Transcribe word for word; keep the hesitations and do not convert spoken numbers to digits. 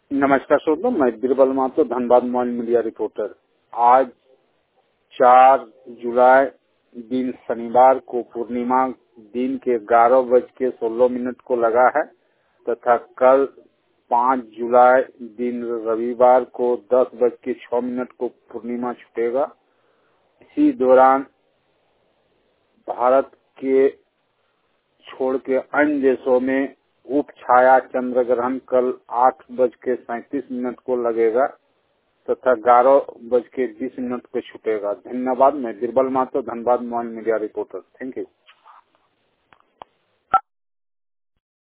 नमस्कार श्रोताओं, मैं Birbal Mahto, Dhanbad mobile media reporter. आज चार जुलाई दिन शनिवार को पूर्णिमा दिन के ग्यारह बज के सोलह मिनट को लगा है तथा कल पाँच जुलाई दिन रविवार को दस बज के छह मिनट को पूर्णिमा छूटेगा। इसी दौरान भारत के छोड़ के अन्य देशों में उप छाया चंद्र ग्रहण कल आठ बज के सैंतीस मिनट को लगेगा तथा ग्यारह बज के बीस मिनट को छूटेगा। धन्यवाद। मैं Birbal Mahto, Dhanbad mobile media reporter. Thank you.